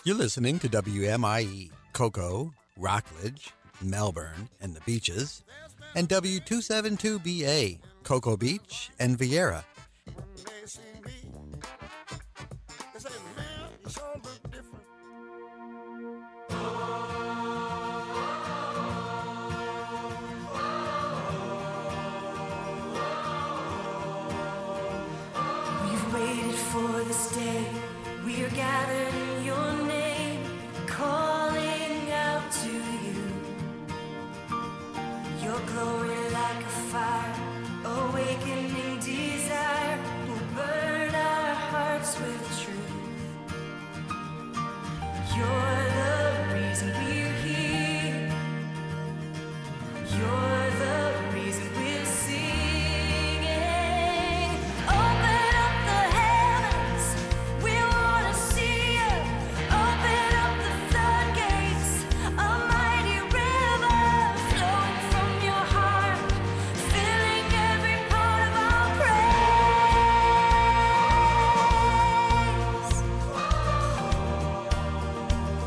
You're listening to WMIE, Cocoa, Rockledge, Melbourne, and the Beaches, and W272BA, Cocoa Beach and Vieira. We've waited for this day. We are gathered in your name, calling out to you. Your glory like a fire, awakening desire, will burn our hearts with truth. You're the reason we're here. You're the reason we're singing. Open up the heavens, we wanna see you. Open up the floodgates, a mighty river flowing from your heart, filling every part of our praise.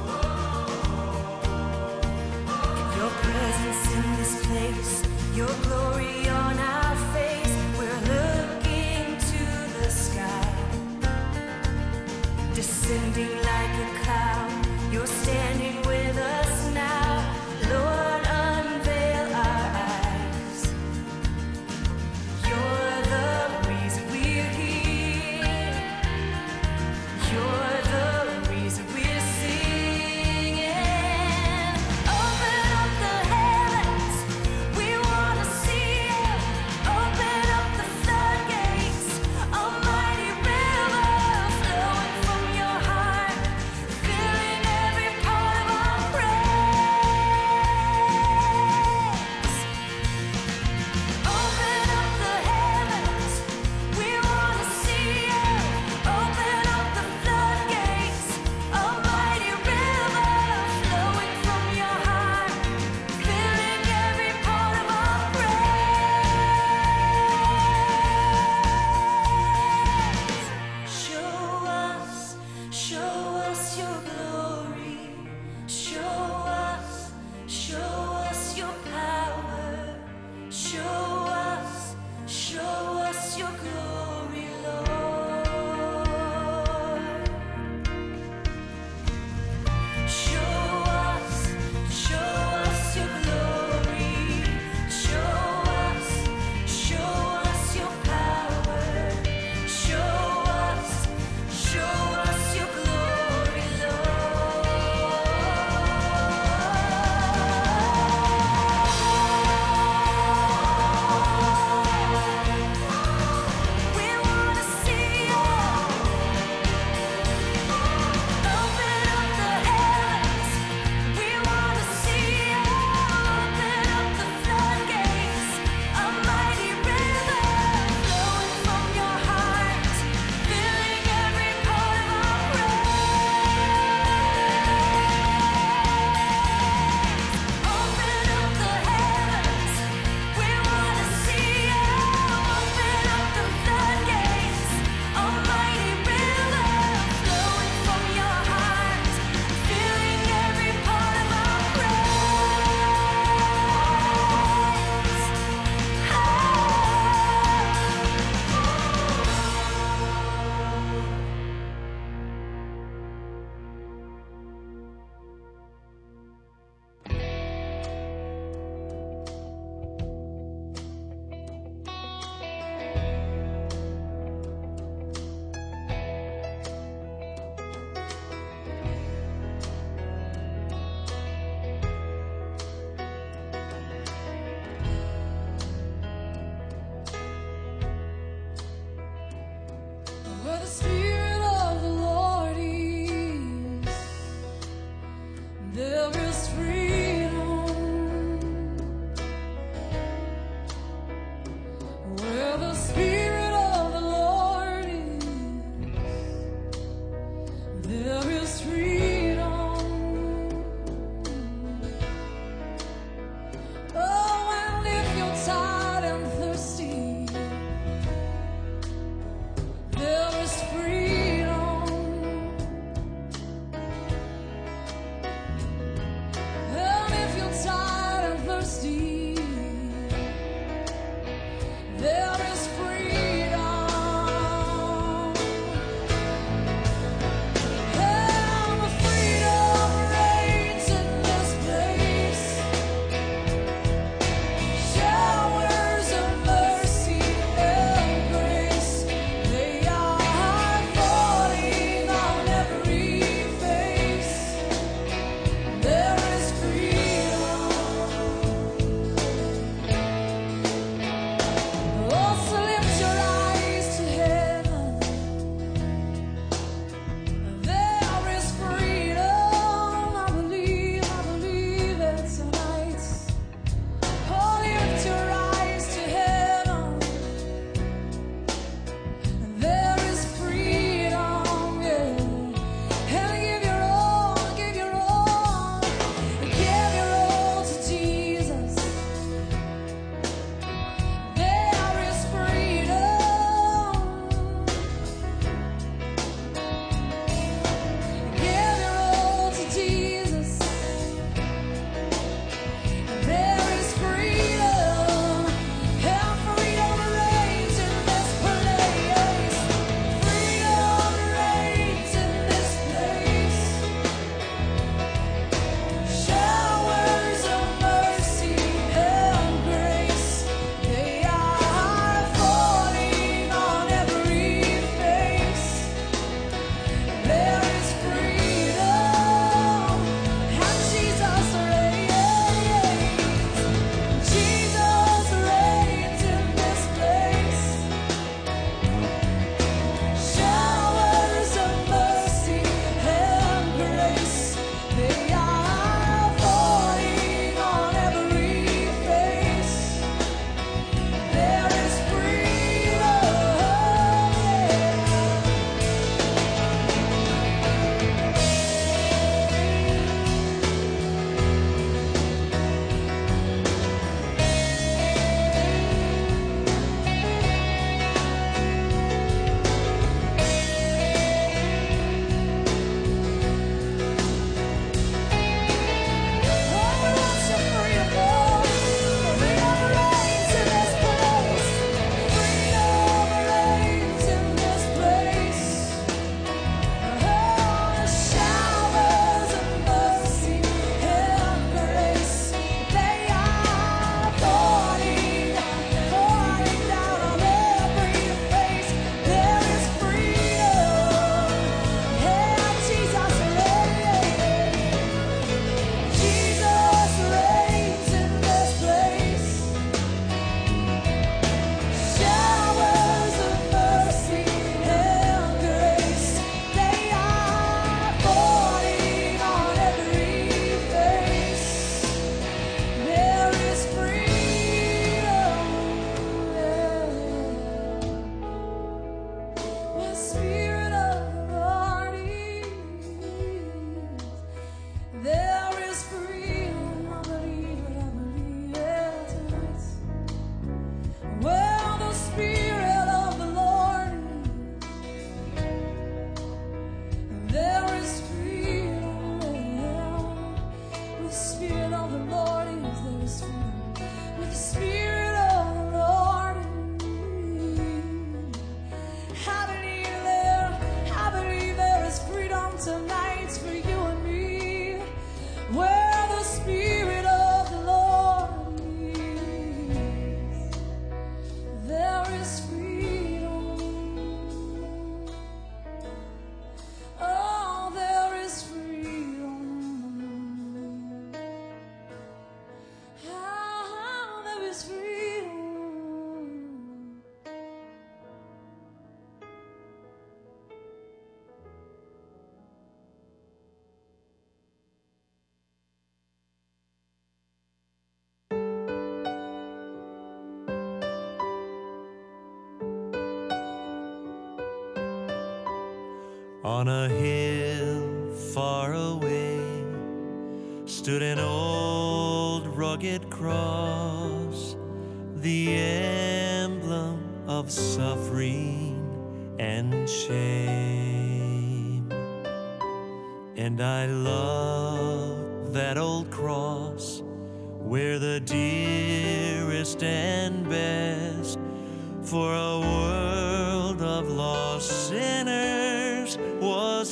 On a hill far away stood an old rugged cross, the emblem of suffering and shame. And I love that old cross, where the dearest and best for a world of lost sinners was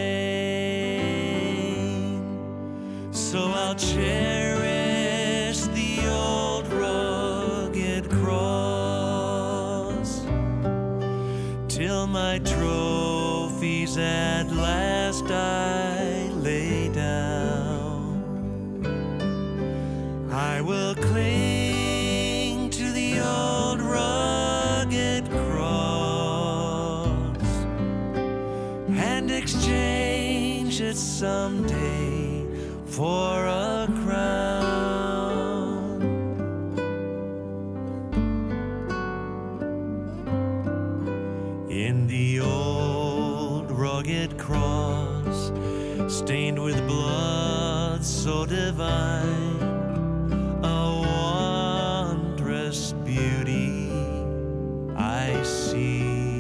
slain. So I'll cherish the old rugged cross till my trophies at last I lay down. I will cling to the old rugged cross and exchange it someday for a crown. In the old rugged cross, stained with blood so divine, a wondrous beauty I see.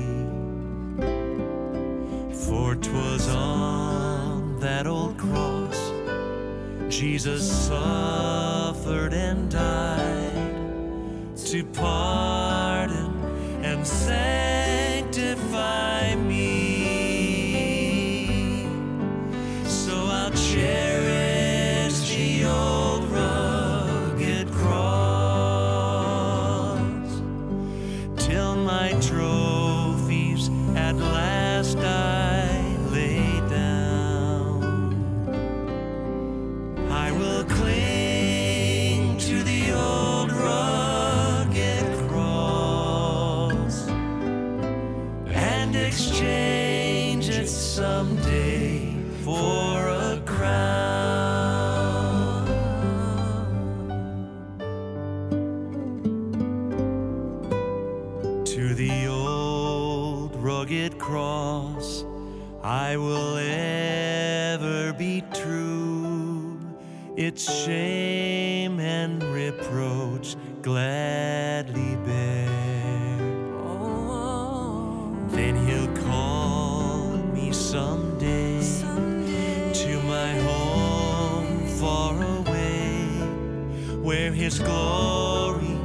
For 'twas on that old cross Jesus suffered and died to pardon and sanctify me. So I'll cherish the old rugged cross till my trophies at last I lay down. I will cling to the old rugged cross and exchange it someday for a crown. To the old rugged cross I will ever be true, its shame and reproach gladly bear. Then he'll call me someday to my home far away, where his glory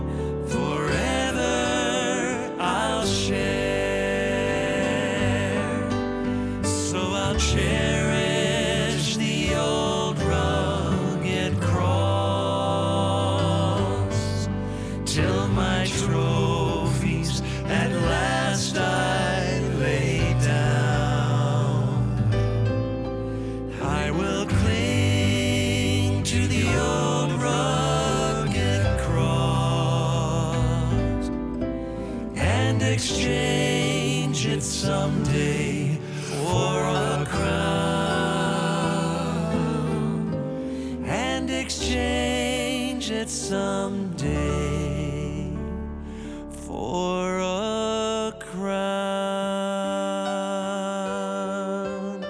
forever I'll share. So I'll cherish the old rugged cross till my trophies at last I lay down. I will cling to the old rugged cross and exchange it someday for a crown, and exchange it someday for a crown.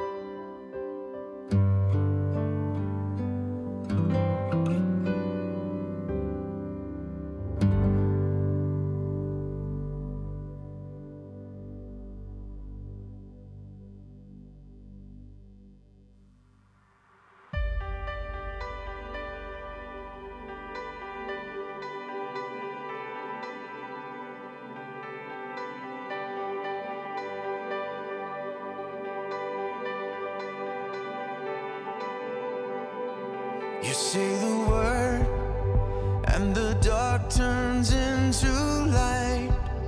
You say the word and the dark turns into light.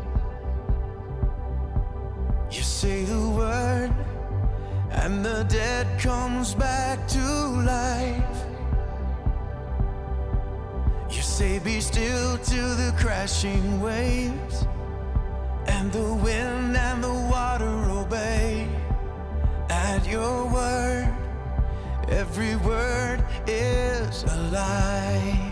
You say the word and the dead comes back to life. You say be still to the crashing waves, and the wind and the water obey at your word. Every word is a lie.